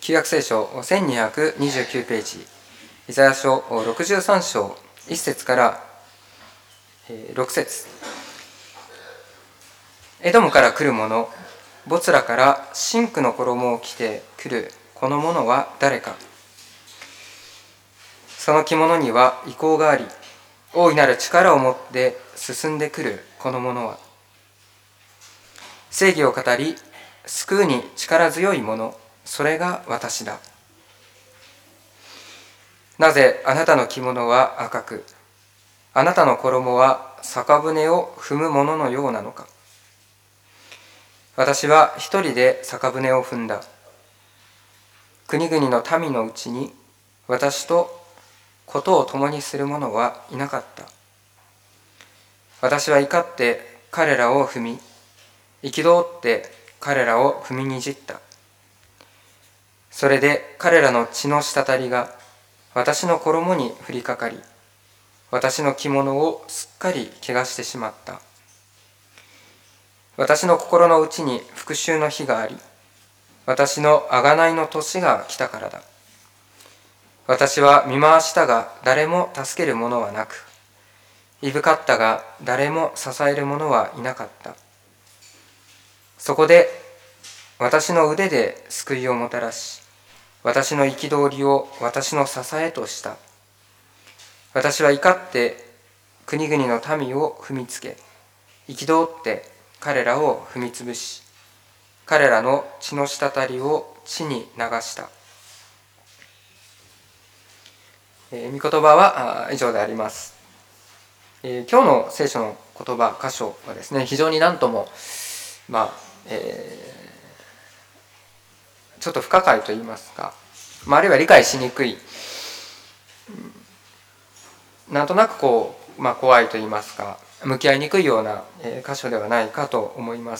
旧約聖書1229ページ、イザヤ書63章1節から6節。エドムから来る者、ボツラから真紅の衣を着て来るこの者は誰か。その着物には威光があり、大いなる力を持って進んでくるこの者は、正義を語り救うに力強い者、それが私だ。なぜあなたの着物は赤く、あなたの衣は酒舟を踏む者のようなのか。私は一人で酒舟を踏んだ。国々の民のうちに私とことを共にする者はいなかった。私は怒って彼らを踏み、憤って彼らを踏みにじった。それで彼らの血の滴りが私の衣に降りかかり、私の着物をすっかり汚してしまった。私の心の内に復讐の火があり、私の贖いの年が来たからだ。私は見回したが誰も助ける者はなく、いぶかったが誰も支える者はいなかった。そこで私の腕で救いをもたらし、私の憤りを私の支えとした。私は怒って国々の民を踏みつけ、憤って彼らを踏みつぶし、彼らの血の滴りを地に流した。御言葉は以上であります。今日の聖書の言葉、箇所はですね、非常に何とも、ちょっと不可解と言いますか、あるいは理解しにくい、なんとなく怖いと言いますか、向き合いにくいような箇所ではないかと思います。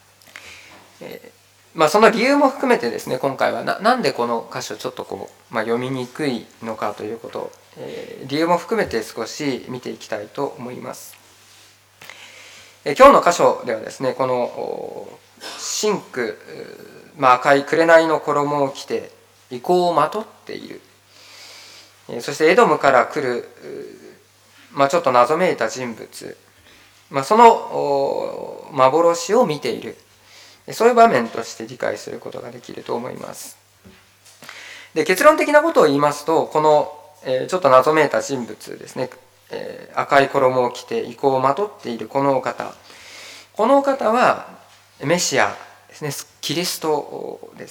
その理由も含めてですね、今回はなんでこの箇所ちょっと読みにくいのかということ、理由も含めて少し見ていきたいと思います。今日の箇所ではですね、この真紅、赤い紅の衣を着て威光をまとっている、そしてエドムから来る、ちょっと謎めいた人物、その幻を見ている、そういう場面として理解することができると思います。で、結論的なことを言いますと、このちょっと謎めいた人物ですね、赤い衣を着て威光をまとっているこのお方はメシアですね、キリストです。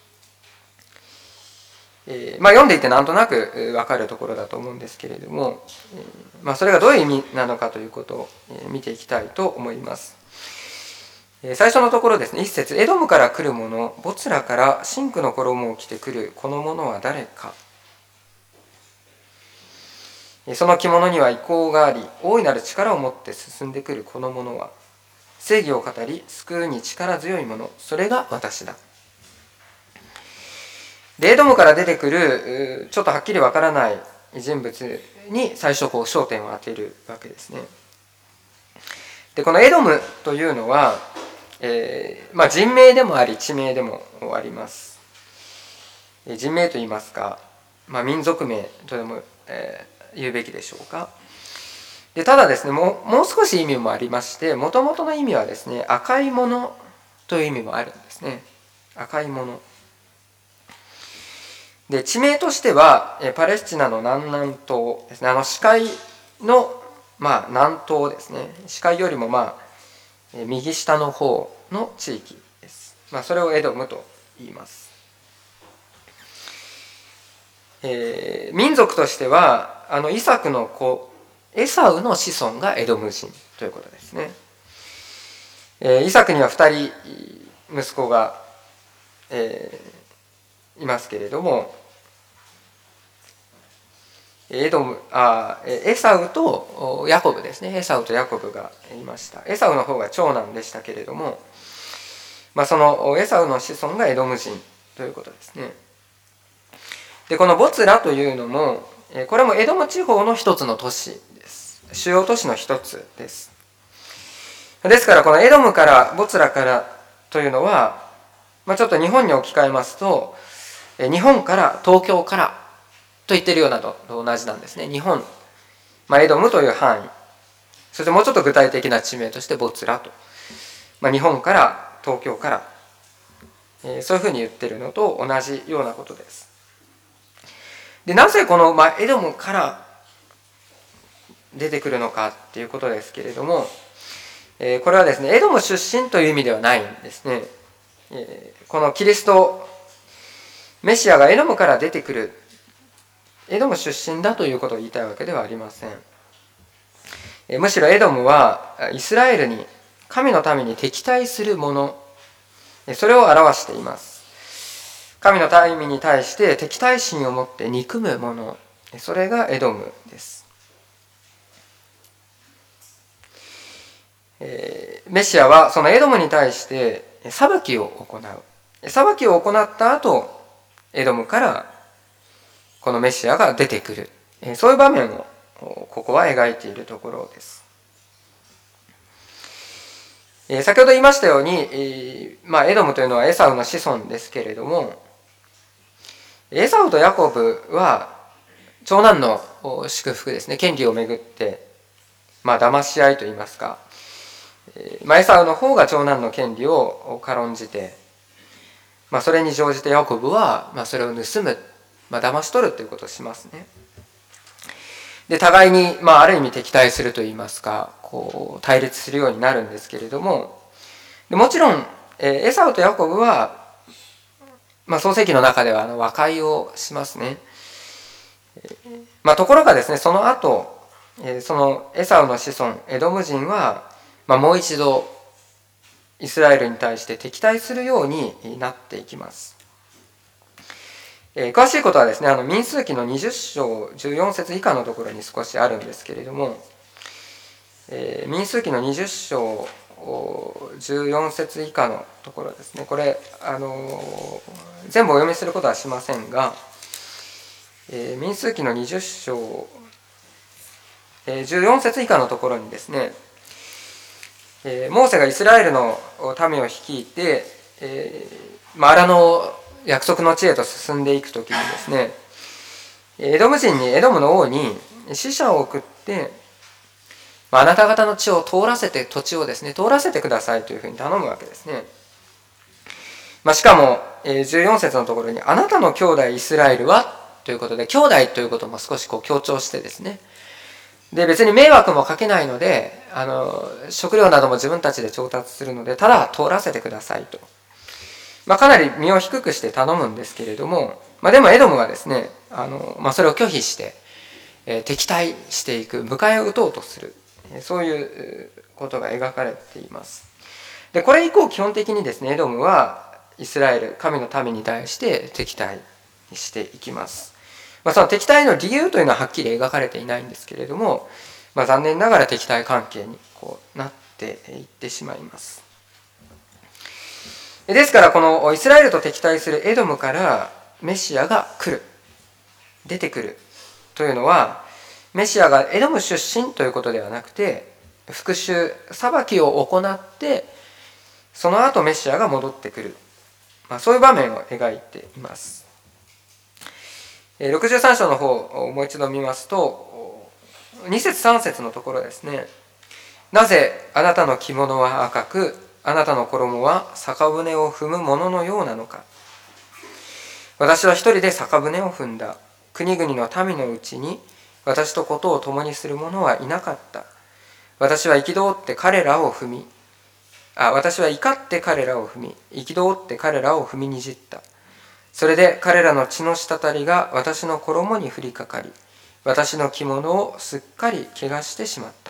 読んでいてなんとなく分かるところだと思うんですけれども、それがどういう意味なのかということを見ていきたいと思います。最初のところですね、一節、エドムから来る者、ボツラから真紅の衣を着てくるこの者は誰か。その着物には威光があり、大いなる力を持って進んでくるこの者は、正義を語り救うに力強い者、それが私だ。で、エドムから出てくるちょっとはっきりわからない人物に最初焦点を当てるわけですね。で、このエドムというのは、人名でもあり地名でもあります。人名といいますか、民族名とでも、言うべきでしょうか。で、ただですね、もう少し意味もありまして、もともとの意味はですね、赤いものという意味もあるんですね。赤いもので、地名としてはパレスチナの南南東ですね、死海の南東ですね、死海よりも右下の方の地域です。それをエドムと言います。民族としてはイサクの子エサウの子孫がエドム人ということですね。イサクには2人息子が、いますけれども、エサウとヤコブですね。エサウとヤコブがいました。エサウの方が長男でしたけれども、そのエサウの子孫がエドム人ということですね。で、このボツラというのも、これもエドム地方の一つの都市です。主要都市の一つです。ですからこのエドムからボツラからというのは、 ちょっと日本に置き換えますと、日本から東京からと言ってるようなのと同じなんですね。日本、エドムという範囲、そしてもうちょっと具体的な地名としてボツラと、日本から東京から、そういうふうに言ってるのと同じようなことです。で、なぜこの、エドムから出てくるのかっていうことですけれども、これはですね、エドム出身という意味ではないんですね。このキリスト、メシアがエドムから出てくる、エドム出身だということを言いたいわけではありません。むしろエドムはイスラエルに、神のために敵対するもの、それを表しています。神の民に対して敵対心を持って憎むもの、それがエドムです。メシアはそのエドムに対して裁きを行う。裁きを行った後、エドムからこのメシアが出てくる。そういう場面をここは描いているところです。先ほど言いましたように、エドムというのはエサウの子孫ですけれども、エサウとヤコブは長男の祝福ですね、権利をめぐって、騙し合いといいますか、エサウの方が長男の権利を軽んじて、それに乗じてヤコブはそれを盗む、騙し取るということをしますね。で、互いにある意味敵対するといいますか、対立するようになるんですけれども、もちろんエサウとヤコブは、創世記の中では和解をしますね。ところがですね、その後、そのエサウの子孫エドム人は、もう一度イスラエルに対して敵対するようになっていきます。詳しいことはですね、民数記の20章14節以下のところに少しあるんですけれども、民数記の20章14節以下のところですね、これ全部お読みすることはしませんが、民数記の20章14節以下のところにですね、モーセがイスラエルの民を率いて、荒野約束の地へと進んでいくときにですね、エドム人にエドムの王に使者を送って、あなた方の地を通らせて、土地をですね、通らせてくださいというふうに頼むわけですね。しかも、14節のところに、あなたの兄弟イスラエルはということで、兄弟ということも少し強調してですね、で、別に迷惑もかけないので、食料なども自分たちで調達するので、ただ通らせてくださいと。かなり身を低くして頼むんですけれども、でもエドムはですね、それを拒否して、敵対していく、迎え撃とうとする、そういうことが描かれています。で、これ以降基本的にですね、エドムはイスラエル、神の民に対して敵対していきます。その敵対の理由というのははっきり描かれていないんですけれども、残念ながら敵対関係になっていってしまいます。ですからこのイスラエルと敵対するエドムからメシアが来る、出てくるというのは、メシアがエドム出身ということではなくて、復讐、裁きを行って、その後メシアが戻ってくる、そういう場面を描いています。63章の方をもう一度見ますと、2節3節のところですね。なぜあなたの着物は赤く、あなたの衣は酒舟を踏むもののようなのか。私は一人で酒舟を踏んだ。国々の民のうちに私とことを共にする者はいなかった。私は憤って彼らを踏み、私は怒って彼らを踏み、憤って彼らを踏みにじった。それで彼らの血の滴りが私の衣に降りかかり、私の着物をすっかり汚してしまった。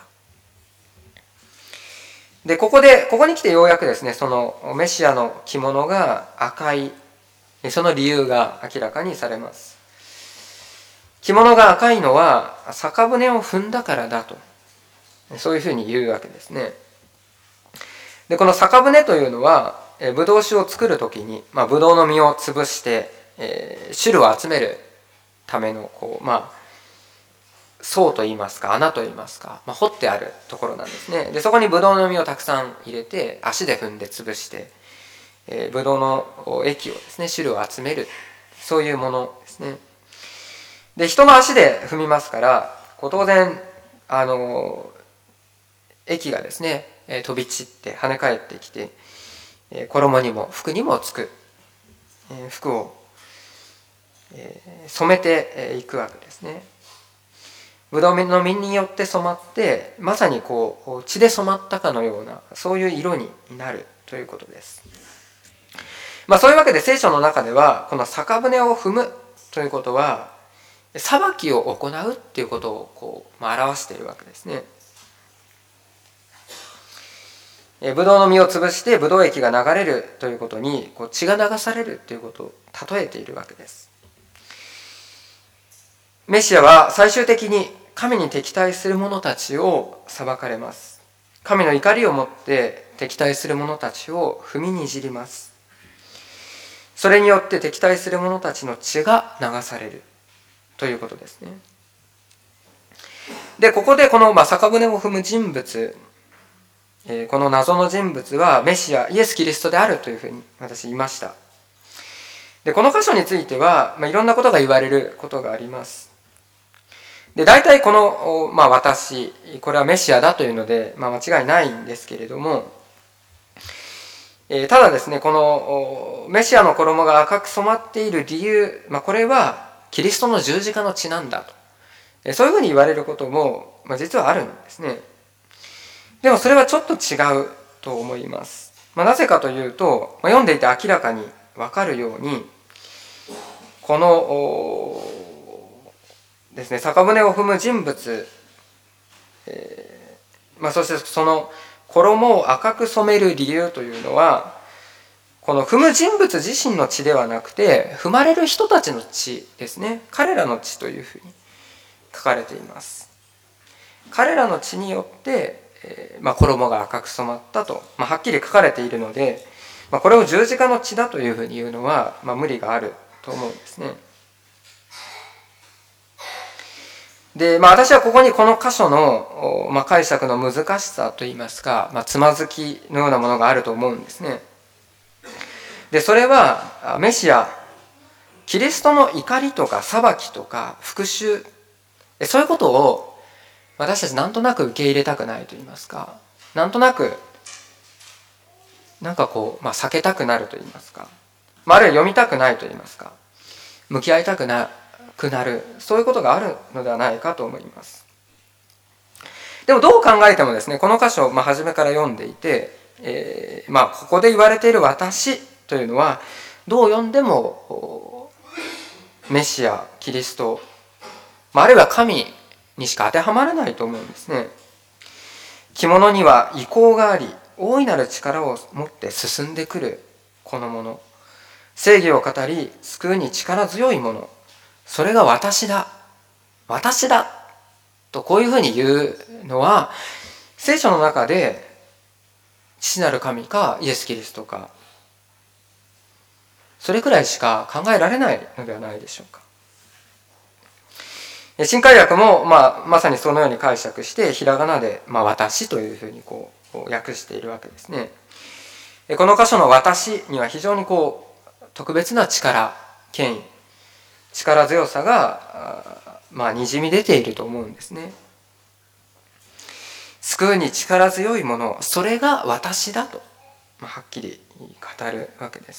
で、ここに来てようやくですね、そのメシアの着物が赤い、その理由が明らかにされます。着物が赤いのは酒舟を踏んだからだと、そういうふうに言うわけですね。で、この酒舟というのは、ブドウ酒を作るときに、ブドウの実を潰して、汁を集めるための層といいますか、穴といいますか、掘ってあるところなんですね。で、そこにブドウの実をたくさん入れて、足で踏んで潰して、 ブドウの液をですね、汁を集める、そういうものですね。で、人の足で踏みますから、当然液がですね、飛び散って跳ね返ってきて、衣にも服にもつく、服を染めていくわけですね。ブドウの実によって染まって、まさに血で染まったかのような、そういう色になるということです。そういうわけで聖書の中では、この酒舟を踏むということは、裁きを行うっていうことを表しているわけですね。ブドウの実を潰してブドウ液が流れるということに、血が流されるということを例えているわけです。メシアは最終的に神に敵対する者たちを裁かれます。神の怒りをもって敵対する者たちを踏みにじります。それによって敵対する者たちの血が流されるということですね。で、ここでこの酒舟を踏む人物、この謎の人物はメシア、イエス・キリストであるというふうに私言いました。で、この箇所については、いろんなことが言われることがあります。で、大体この、私、これはメシアだというので、間違いないんですけれども、ただですね、このメシアの衣が赤く染まっている理由、これはキリストの十字架の血なんだと、そういうふうに言われることも、実はあるんですね。でもそれはちょっと違うと思います。なぜかというと、読んでいて明らかに分かるように、このですね、酒舟を踏む人物、そしてその衣を赤く染める理由というのは、この踏む人物自身の血ではなくて、踏まれる人たちの血ですね。彼らの血というふうに書かれています。彼らの血によって、衣が赤く染まったと、はっきり書かれているので、これを十字架の血だというふうに言うのは、無理があると思うんですね。で、私はここにこの箇所の、解釈の難しさといいますか、つまずきのようなものがあると思うんですね。で、それはメシア、キリストの怒りとか裁きとか復讐、そういうことを私たちなんとなく受け入れたくないといいますか、なんとなく避けたくなるといいますか、あるいは読みたくないといいますか、向き合いたくなる、そういうことがあるのではないかと思います。でもどう考えてもですね、この箇所を初めから読んでいて、ここで言われている私というのは、どう読んでもメシア、キリスト、あるいは神にしか当てはまらないと思うんですね。着物には意向があり、大いなる力を持って進んでくるこのもの、正義を語り救うに力強いもの、それが私だとこういうふうに言うのは、聖書の中で父なる神かイエス・キリストか、それくらいしか考えられないのではないでしょうか。新海訳も、まさにそのように解釈して、ひらがなで、私というふうに訳しているわけですね。この箇所の私には非常に特別な力、権威、力強さがにじみ出ていると思うんですね。救うに力強いもの、それが私だと、はっきり語るわけです。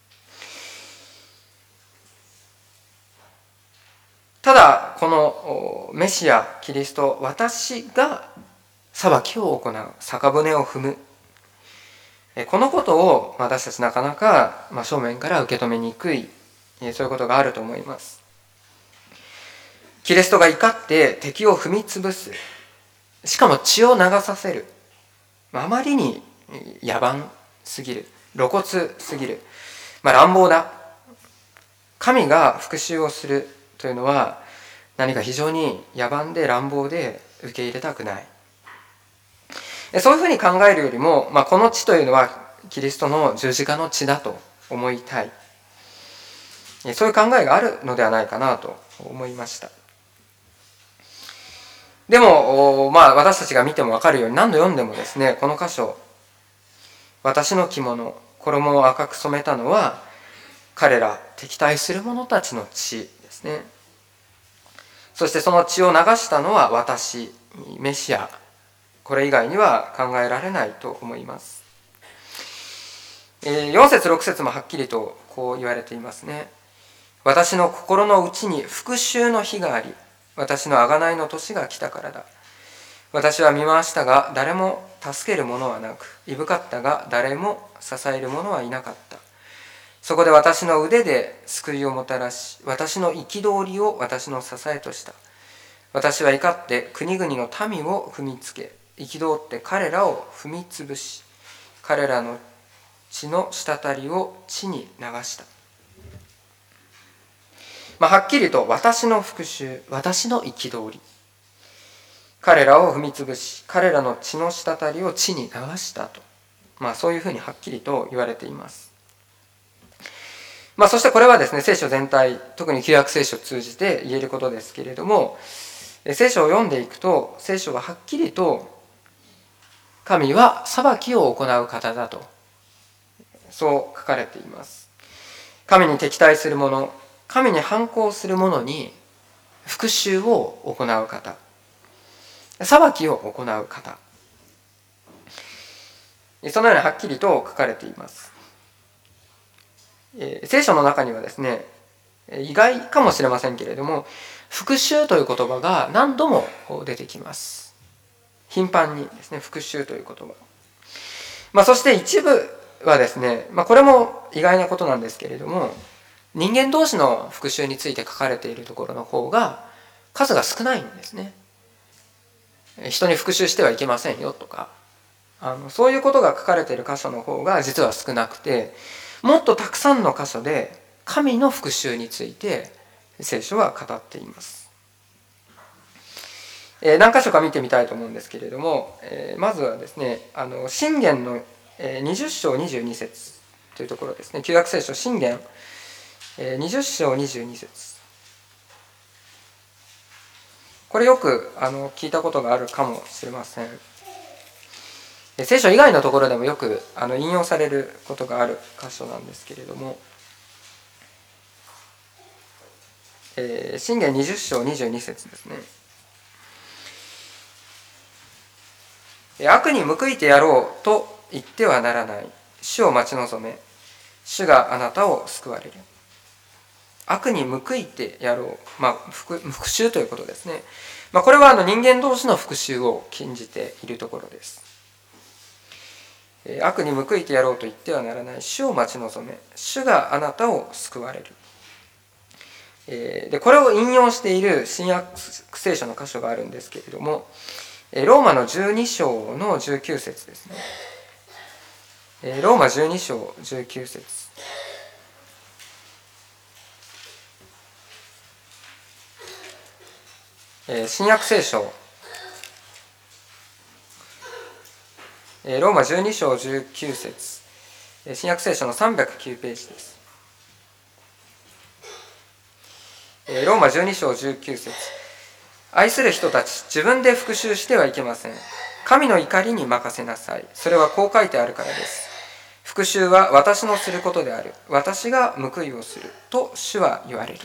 ただこのメシア、キリスト、私が裁きを行う、酒舟を踏む、このことを私たちなかなか正面から受け止めにくい、そういうことがあると思います。キリストが怒って敵を踏み潰す、しかも血を流させる、あまりに野蛮すぎる、露骨すぎる、乱暴だ。神が復讐をするというのは何か非常に野蛮で乱暴で受け入れたくない。そういうふうに考えるよりも、この血というのはキリストの十字架の血だと思いたい。そういう考えがあるのではないかなと思いました。でも、私たちが見ても分かるように、何度読んでもですね、この箇所、私の着物、 衣を赤く染めたのは彼ら敵対する者たちの血ですね。そしてその血を流したのは私、メシア、これ以外には考えられないと思います。4節6節もはっきりとこう言われていますね。私の心の内に復讐の日があり、私の贖いの年が来たからだ。私は見回したが誰も助ける者はなく、いぶかったが誰も支える者はいなかった。そこで私の腕で救いをもたらし、私の憤りを私の支えとした。私は怒って国々の民を踏みつけ、憤って彼らを踏みつぶし、彼らの血の滴りを地に流した。はっきりと私の復讐、私の憤り、彼らを踏みつぶし、彼らの血の滴りを地に流したと、そういうふうにはっきりと言われています。そしてこれはですね、聖書全体、特に旧約聖書を通じて言えることですけれども、聖書を読んでいくと、聖書ははっきりと神は裁きを行う方だと、そう書かれています。神に敵対する者、神に反抗する者に復讐を行う方、裁きを行う方、そのようにはっきりと書かれています。聖書の中にはですね、意外かもしれませんけれども、復讐という言葉が何度も出てきます。頻繁にですね、復讐という言葉。そして一部はですね、これも意外なことなんですけれども、人間同士の復讐について書かれているところの方が数が少ないんですね。人に復讐してはいけませんよとか、そういうことが書かれている箇所の方が実は少なくて、もっとたくさんの箇所で神の復讐について聖書は語っています。何箇所か見てみたいと思うんですけれども、まずはですね、箴言の20章22節というところですね。旧約聖書箴言20章22節、これよく聞いたことがあるかもしれません。聖書以外のところでもよく引用されることがある箇所なんですけれども、箴言20章22節ですね。悪に報いてやろうと言ってはならない。主を待ち望め。主があなたを救われる。悪に報いてやろう。復讐ということですね。これは人間同士の復讐を禁じているところです。悪に報いてやろうと言ってはならない。主を待ち望め。主があなたを救われる。でこれを引用している新約聖書の箇所があるんですけれども、ローマの12章の19節ですね。ローマ12章19節。新約聖書ローマ12章19節、新約聖書の309ページです。ローマ12章19節、愛する人たち、自分で復讐してはいけません。神の怒りに任せなさい。それはこう書いてあるからです。復讐は私のすることである。私が報いをする。と主は言われる。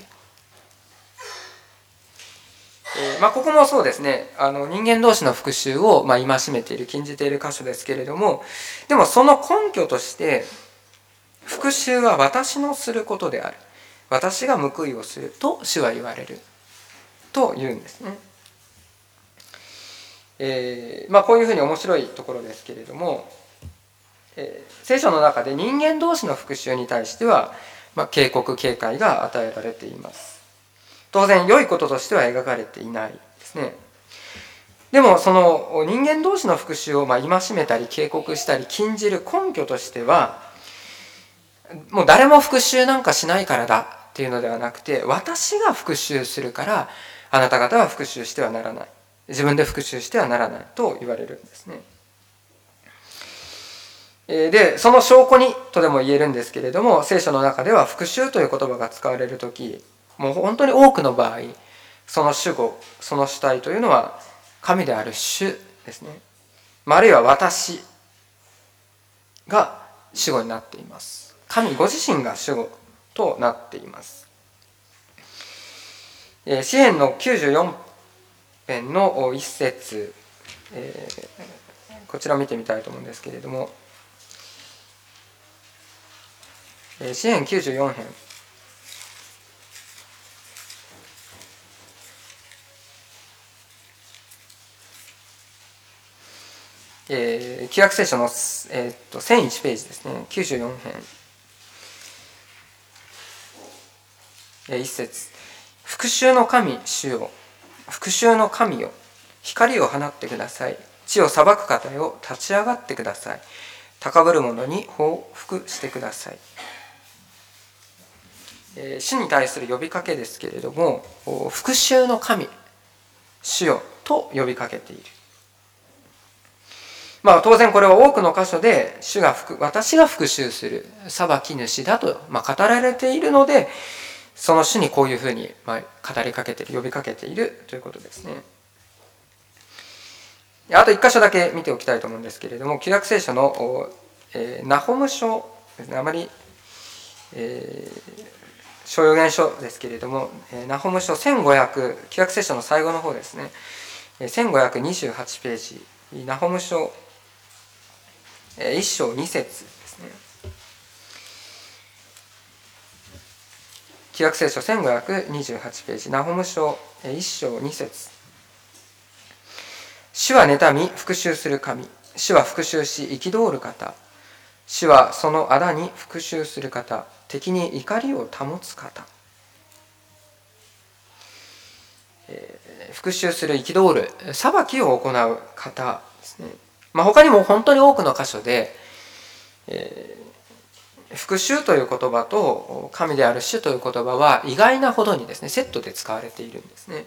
ここもそうですね、人間同士の復讐を戒めている、禁じている箇所ですけれども、でもその根拠として、復讐は私のすることである。私が報いをすると主は言われる。と言うんですね。こういうふうに面白いところですけれども、聖書の中で人間同士の復讐に対しては、警告警戒が与えられています。当然良いこととしては描かれていないですね。でもその人間同士の復讐を戒めたり警告したり禁じる根拠としては、もう誰も復讐なんかしないからだっていうのではなくて、私が復讐するからあなた方は復讐してはならない、自分で復讐してはならないと言われるんですね。でその証拠にとでも言えるんですけれども、聖書の中では復讐という言葉が使われるとき、もう本当に多くの場合、その主語、その主体というのは神である主ですね。あるいは私が主語になっています。神ご自身が主語となっています。詩編の94編の一節、こちらを見てみたいと思うんですけれども、詩編94編旧約聖書の、1001ページですね。94編、一節。復讐の神主よ、復讐の神よ、光を放ってください。地を裁く方よ、立ち上がってください。高ぶる者に報復してください。主に対する呼びかけですけれども、復讐の神主よと呼びかけている。当然これは多くの箇所で私が復讐する裁き主だと、語られているので、その主にこういうふうに語りかけている、呼びかけているということですね。あと一箇所だけ見ておきたいと思うんですけれども、旧約聖書のナホム書ですね。あまり、小預言書ですけれども、ナホム書1500、旧約聖書の最後の方ですね、1528ページ、ナホム書1章2節ですね。旧約聖書1528ページ、ナホム書1章2節。主は妬み復讐する神、主は復讐し憤る方、主はその仇に復讐する方、敵に怒りを保つ方。復讐する、憤る、裁きを行う方ですね。他にも本当に多くの箇所で、復讐という言葉と神である主という言葉は意外なほどにですね、セットで使われているんですね。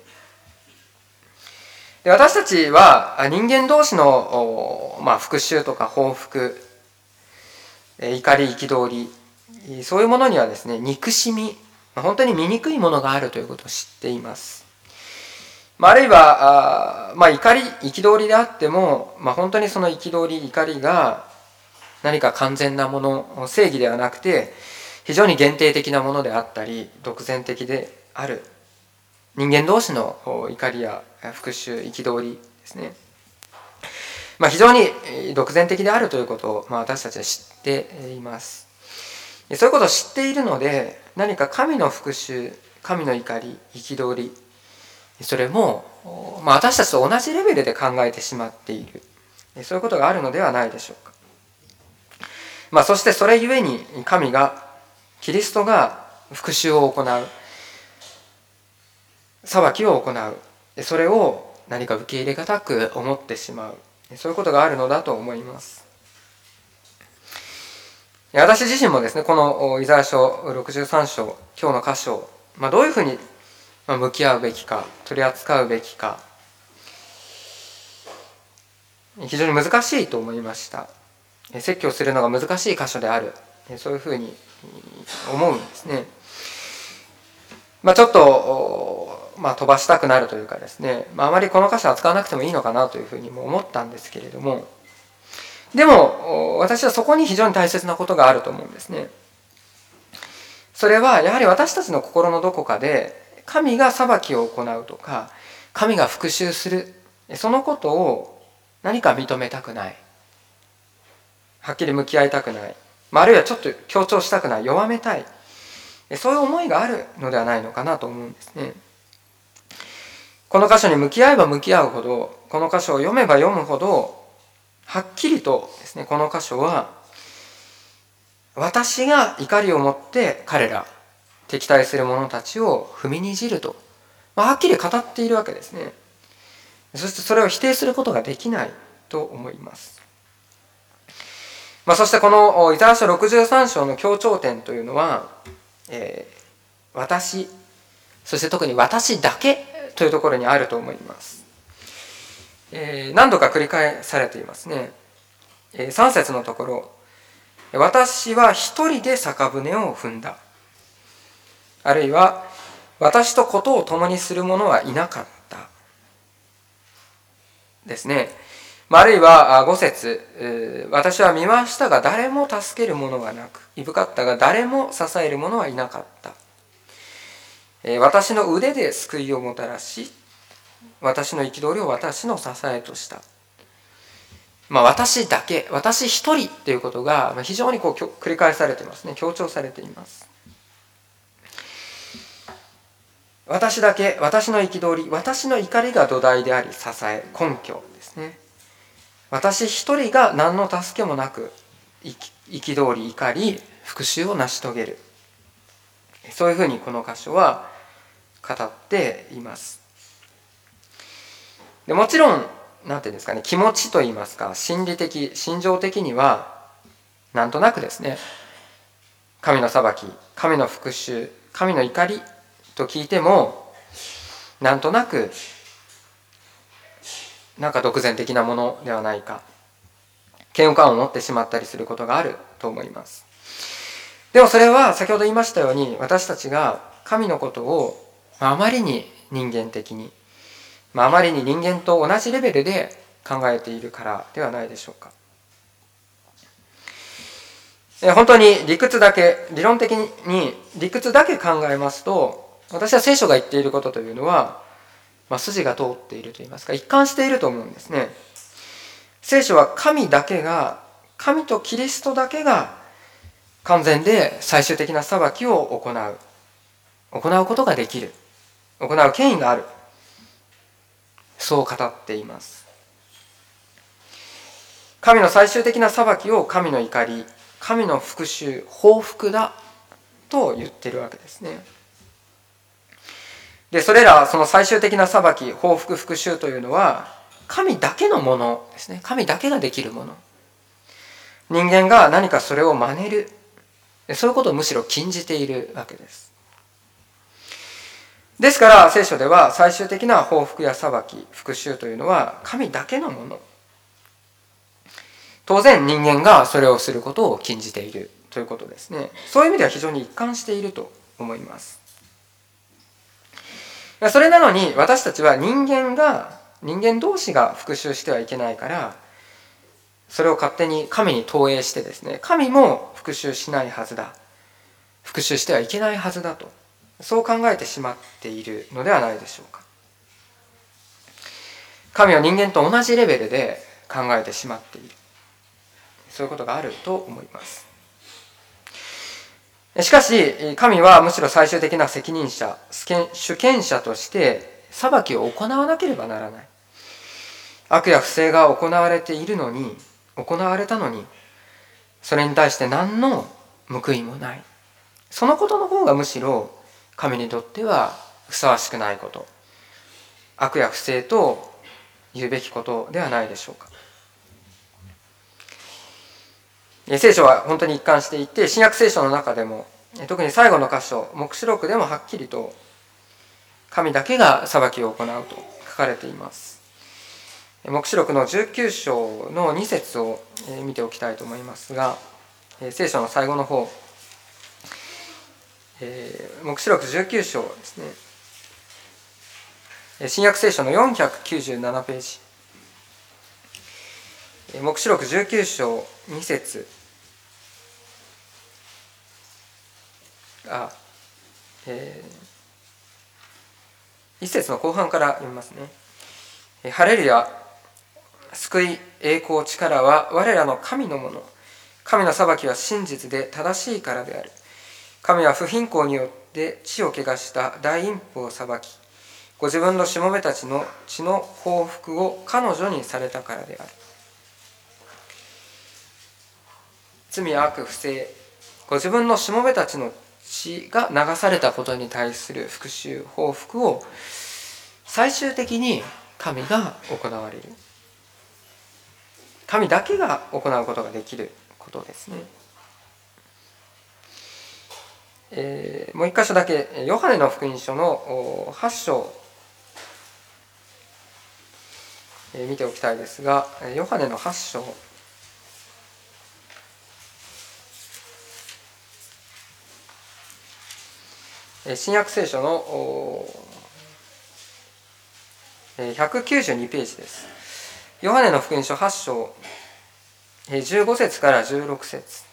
で、私たちは人間同士の、復讐とか報復、怒り、憤り、そういうものにはですね、憎しみ、本当に醜いものがあるということを知っています。あるいは怒り、憤りであっても、本当にその憤り、怒りが何か完全なもの、正義ではなくて非常に限定的なものであったり、独善的である人間同士の怒りや復讐、憤りですね、非常に独善的であるということを、私たちは知っています。そういうことを知っているので、何か神の復讐、神の怒り、憤り、それも、私たちと同じレベルで考えてしまっている、そういうことがあるのではないでしょうか。そしてそれゆえに神が、キリストが復讐を行う、裁きを行う、それを何か受け入れがたく思ってしまう、そういうことがあるのだと思います。私自身もですね、このイザヤ書63章、今日の箇所、どういうふうに向き合うべきか、取り扱うべきか、非常に難しいと思いました。説教するのが難しい箇所である、そういうふうに思うんですね。ちょっと、飛ばしたくなるというかですね、あまりこの箇所は使わなくてもいいのかなというふうにも思ったんですけれども、でも私はそこに非常に大切なことがあると思うんですね。それはやはり私たちの心のどこかで、神が裁きを行うとか、神が復讐する、そのことを何か認めたくない、はっきり向き合いたくない、あるいはちょっと強調したくない、弱めたい、そういう思いがあるのではないのかなと思うんですね。この箇所に向き合えば向き合うほど、この箇所を読めば読むほど、はっきりとですね、この箇所は私が怒りを持って彼ら、敵対する者たちを踏みにじると、はっきり語っているわけですね。そしてそれを否定することができないと思います。そしてこのイザヤ書63章の強調点というのは、私、そして特に私だけというところにあると思います。何度か繰り返されていますね。3節のところ、私は一人で酒舟を踏んだ。あるいは、私とことを共にする者はいなかった。ですね。 あるいは5節、私は見ましたが誰も助ける者はなく、いぶかったが誰も支える者はいなかった。私の腕で救いをもたらし、私の憤りを私の支えとした。私だけ、私一人ということが非常に繰り返されていますね。強調されています。私だけ、私の憤り、私の怒りが土台であり支え、根拠ですね。私一人が何の助けもなく憤り、怒り、復讐を成し遂げる。そういうふうにこの箇所は語っています。でもちろんなんていうんですかね、気持ちといいますか、心理的、心情的にはなんとなくですね、神の裁き、神の復讐、神の怒りと聞いてもなんとなく独善的なものではないか、嫌悪感を持ってしまったりすることがあると思います。でもそれは先ほど言いましたように、私たちが神のことをあまりに人間的に、あまりに人間と同じレベルで考えているからではないでしょうか。本当に理屈だけ、理論的に理屈だけ考えますと、私は聖書が言っていることというのは、筋が通っているといいますか、一貫していると思うんですね。聖書は神だけが、神とキリストだけが完全で最終的な裁きを行うことができる、行う権威がある、そう語っています。神の最終的な裁きを神の怒り、神の復讐、報復だと言っているわけですね。で、その最終的な裁き、報復、復讐というのは神だけのものですね。神だけができるもの。人間が何かそれを真似る、そういうことをむしろ禁じているわけです。ですから聖書では最終的な報復や裁き、復讐というのは神だけのもの。当然人間がそれをすることを禁じているということですね。そういう意味では非常に一貫していると思います。それなのに私たちは人間同士が復讐してはいけないから、それを勝手に神に投影してですね、神も復讐しないはずだ、復讐してはいけないはずだと、そう考えてしまっているのではないでしょうか。神は人間と同じレベルで考えてしまっている、そういうことがあると思います。しかし神はむしろ最終的な責任者、主権者として裁きを行わなければならない。悪や不正が行われたのに、それに対して何の報いもない。そのことの方がむしろ神にとってはふさわしくないこと、悪や不正と言うべきことではないでしょうか。聖書は本当に一貫していて、新約聖書の中でも特に最後の箇所、黙示録でもはっきりと神だけが裁きを行うと書かれています。黙示録の19章の2節を見ておきたいと思いますが、聖書の最後の方、黙示録19章ですね。新約聖書の497ページ。黙示録19章2節1節の後半から読みますね。ハレルヤ、救い、栄光、力は我らの神のもの。神の裁きは真実で正しいからである。神は不貧困によって地を汚した大陰婦を裁き、ご自分のしもべたちの血の報復を彼女にされたからである。罪や悪、不正、ご自分のしもべたちの血が流されたことに対する復讐、報復を最終的に神が行われる。神だけが行うことができることですね。もう一箇所だけ、ヨハネの福音書の8章見ておきたいですが、ヨハネの8章新約聖書の192ページです。 ヨハネの福音書8章15節から16節。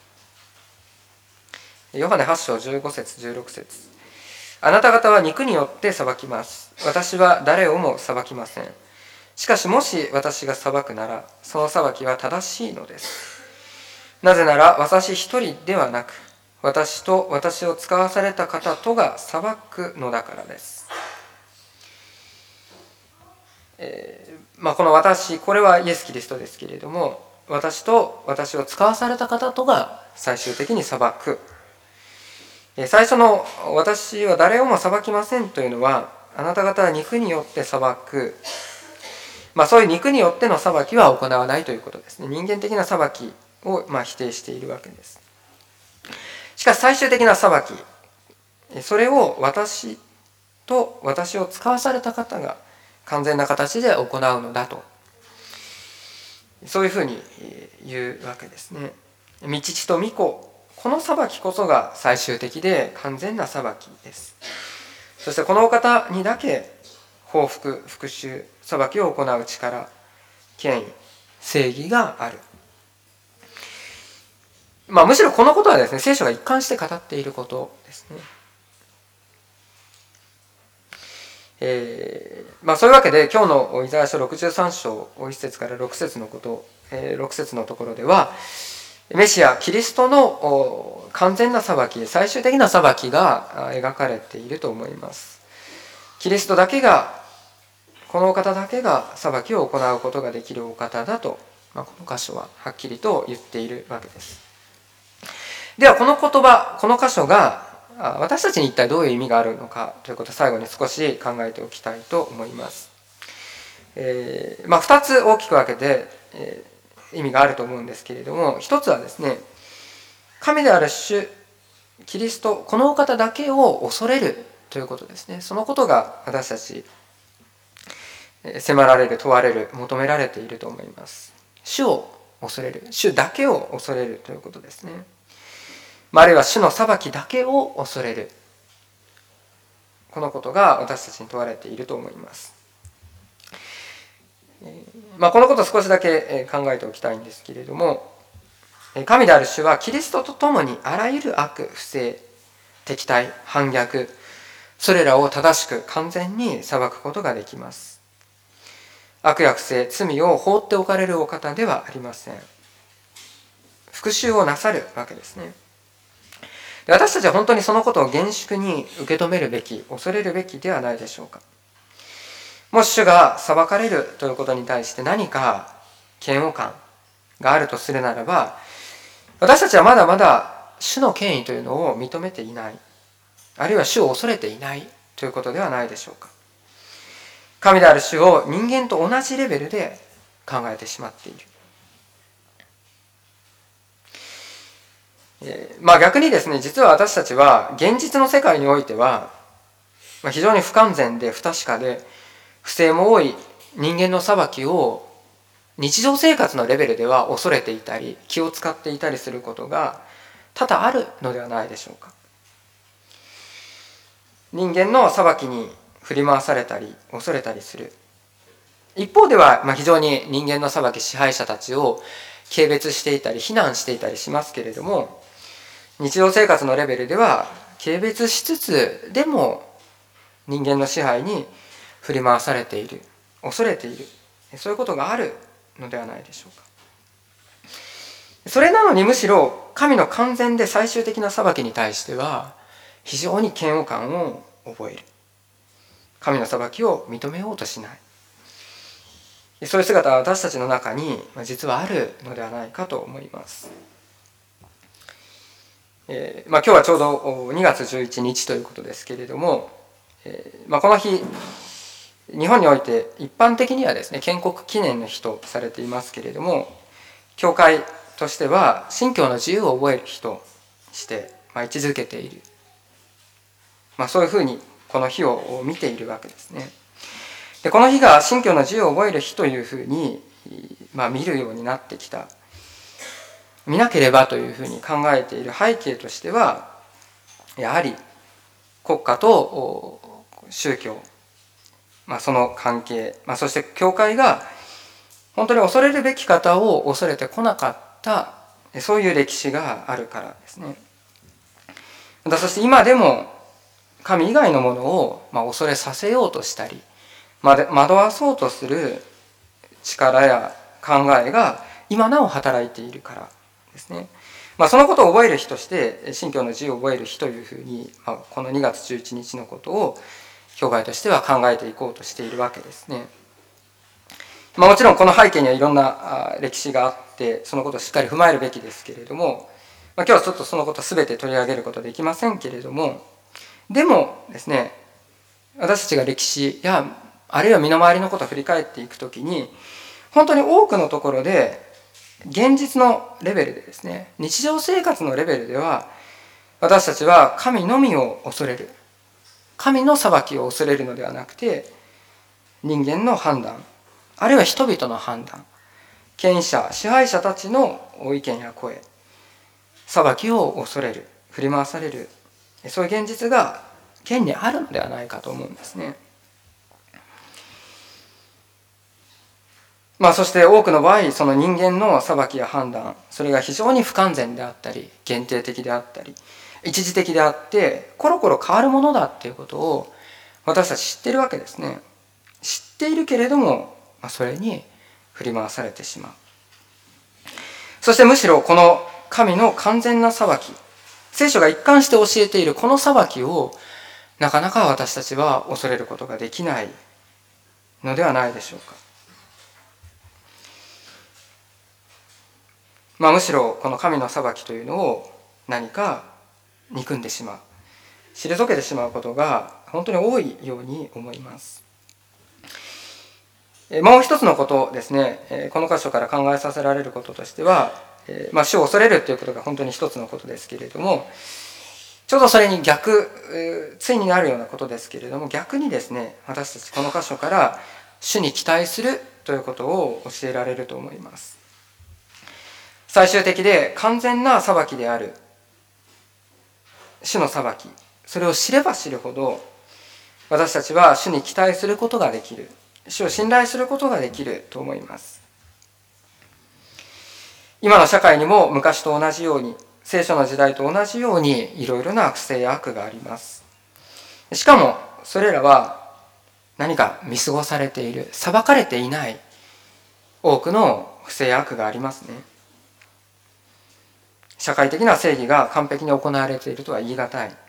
ヨハネ8章15節16節。あなた方は肉によって裁きます。私は誰をも裁きません。しかしもし私が裁くなら、その裁きは正しいのです。なぜなら私一人ではなく、私と私を使わされた方とが裁くのだからです。この私、これはイエス・キリストですけれども、私と私を使わされた方とが最終的に裁く。最初の私は誰をも裁きませんというのは、あなた方は肉によって裁く、そういう肉によっての裁きは行わないということですね。人間的な裁きを否定しているわけです。しかし最終的な裁き、それを私と私を使わされた方が完全な形で行うのだと、そういうふうに言うわけですね。御父と御子、この裁きこそが最終的で完全な裁きです。そしてこのお方にだけ報復、復讐、裁きを行う力、権威、正義がある。むしろこのことはですね、聖書が一貫して語っていることですね。そういうわけで今日のイザヤ書63章1節から6節のこと、6節のところでは、メシア、キリストの完全な裁き、最終的な裁きが描かれていると思います。キリストだけが、このお方だけが裁きを行うことができるお方だと、この箇所ははっきりと言っているわけです。ではこの言葉、この箇所が私たちに一体どういう意味があるのかということを最後に少し考えておきたいと思います。2つ大きく分けて、意味があると思うんですけれども、一つはですね、神である主キリスト、このお方だけを恐れるということですね。そのことが私たち迫られる、問われる、求められていると思います。主を恐れる、主だけを恐れるということですね。あるいは主の裁きだけを恐れる、このことが私たちに問われていると思います。このことを少しだけ考えておきたいんですけれども、神である主はキリストと共にあらゆる悪、不正、敵対、反逆、それらを正しく完全に裁くことができます。悪や不正、罪を放っておかれるお方ではありません。復讐をなさるわけですね。私たちは本当にそのことを厳粛に受け止めるべき、恐れるべきではないでしょうか。もし主が裁かれるということに対して何か嫌悪感があるとするならば、私たちはまだまだ主の権威というのを認めていない、あるいは主を恐れていないということではないでしょうか。神である主を人間と同じレベルで考えてしまっている。逆にですね、実は私たちは現実の世界においては非常に不完全で不確かで不正も多い人間の裁きを日常生活のレベルでは恐れていたり気を使っていたりすることが多々あるのではないでしょうか。人間の裁きに振り回されたり恐れたりする一方では、非常に人間の裁き支配者たちを軽蔑していたり非難していたりしますけれども、日常生活のレベルでは軽蔑しつつでも人間の支配に振り回されている、恐れている、そういうことがあるのではないでしょうか。それなのにむしろ神の完全で最終的な裁きに対しては非常に嫌悪感を覚える。神の裁きを認めようとしない。そういう姿は私たちの中に実はあるのではないかと思います。今日はちょうど2月11日ということですけれども、この日日本において一般的にはですね建国記念の日とされていますけれども、教会としては信教の自由を覚える日として位置づけている、そういうふうにこの日を見ているわけですね。でこの日が信教の自由を覚える日というふうに、見るようになってきた、見なければというふうに考えている背景としては、やはり国家と宗教、その関係、そして教会が本当に恐れるべき方を恐れてこなかった、そういう歴史があるからですね。そして今でも神以外のものを恐れさせようとしたり惑わそうとする力や考えが今なお働いているからですね。そのことを覚える日として信教の自由を覚える日というふうに、この2月11日のことを教会としては考えていこうとしているわけですね。もちろんこの背景にはいろんな歴史があってそのことをしっかり踏まえるべきですけれども、今日はちょっとそのこと全て取り上げることはできませんけれども、でもですね、私たちが歴史やあるいは身の回りのことを振り返っていくときに、本当に多くのところで現実のレベルでですね、日常生活のレベルでは私たちは神のみを恐れる、神の裁きを恐れるのではなくて、人間の判断、あるいは人々の判断、権威者支配者たちの意見や声、裁きを恐れる、振り回される、そういう現実が現にあるのではないかと思うんですね。そして多くの場合、その人間の裁きや判断、それが非常に不完全であったり、限定的であったり、一時的であって、コロコロ変わるものだっていうことを私たち知っているわけですね。知っているけれども、それに振り回されてしまう。そしてむしろこの神の完全な裁き、聖書が一貫して教えているこの裁きをなかなか私たちは恐れることができないのではないでしょうか。むしろこの神の裁きというのを何か憎んでしまう、退けてしまうことが本当に多いように思います。もう一つのことですね、この箇所から考えさせられることとしては、死を恐れるということが本当に一つのことですけれども、ちょうどそれに逆、対になるようなことですけれども、逆にですね、私たちこの箇所から主に期待するということを教えられると思います。最終的で完全な裁きである主の裁き、それを知れば知るほど私たちは主に期待することができる、主を信頼することができると思います。今の社会にも昔と同じように、聖書の時代と同じようにいろいろな不正や悪があります。しかもそれらは何か見過ごされている、裁かれていない多くの不正や悪がありますね。社会的な正義が完璧に行われているとは言い難い。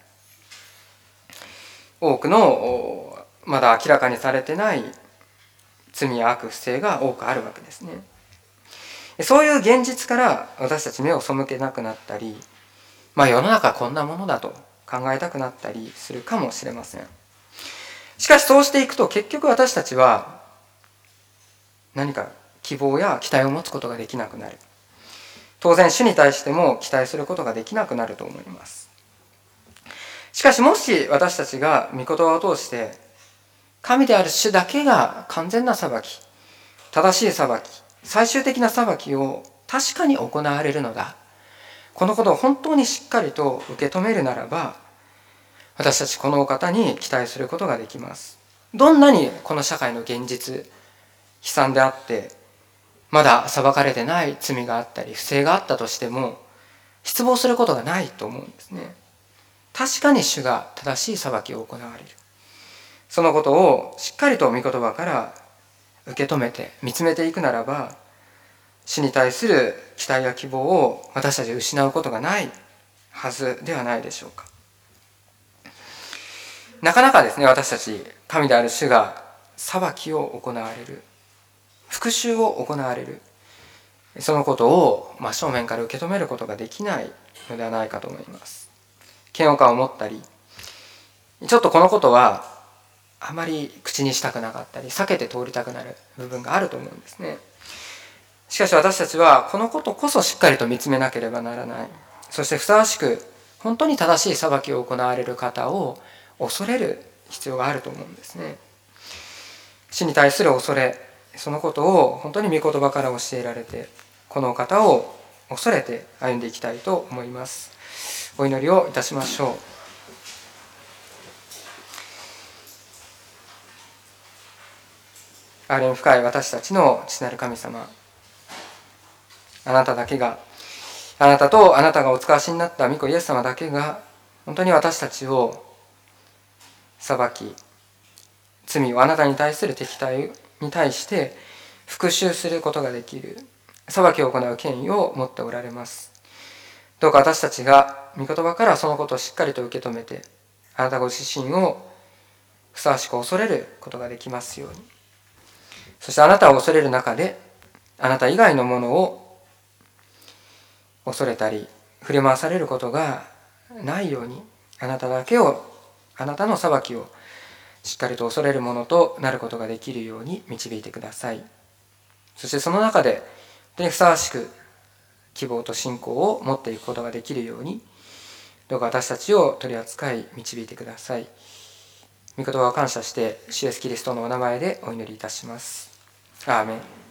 多くのまだ明らかにされてない罪や悪不正が多くあるわけですね。そういう現実から私たち目を背けなくなったり、世の中こんなものだと考えたくなったりするかもしれません。しかしそうしていくと結局私たちは何か希望や期待を持つことができなくなる。当然主に対しても期待することができなくなると思います。しかしもし私たちが御言葉を通して神である主だけが完全な裁き、正しい裁き、最終的な裁きを確かに行われるのだ、このことを本当にしっかりと受け止めるならば、私たちこのお方に期待することができます。どんなにこの社会の現実悲惨であってまだ裁かれてない罪があったり不正があったとしても失望することがないと思うんですね。確かに主が正しい裁きを行われる、そのことをしっかりと御言葉から受け止めて見つめていくならば、主に対する期待や希望を私たちは失うことがないはずではないでしょうか。なかなかですね、私たち神である主が裁きを行われる、復讐を行われる、そのことを正面から受け止めることができないのではないかと思います。嫌悪感を持ったり、ちょっとこのことはあまり口にしたくなかったり避けて通りたくなる部分があると思うんですね。しかし私たちはこのことこそしっかりと見つめなければならない。そしてふさわしく本当に正しい裁きを行われる方を恐れる必要があると思うんですね。死に対する恐れ、そのことを本当に御言葉から教えられて、このお方を恐れて歩んでいきたいと思います。お祈りをいたしましょう。 憐れみ深い私たちの父なる神様、あなただけが、あなたとあなたがお使わしになった御子イエス様だけが本当に私たちを裁き、罪をあなたに対する敵対に対して復讐することができる、裁きを行う権威を持っておられます。どうか私たちが御言葉からそのことをしっかりと受け止めて、あなたご自身をふさわしく恐れることができますように。そしてあなたを恐れる中で、あなた以外のものを恐れたり振り回されることがないように、あなただけを、あなたの裁きをしっかりと恐れるものとなることができるように導いてください。そしてその中で本当にふさわしく希望と信仰を持っていくことができるように、どうか私たちを取り扱い導いてください。御言葉を感謝して主イエスキリストのお名前でお祈りいたします。アーメン。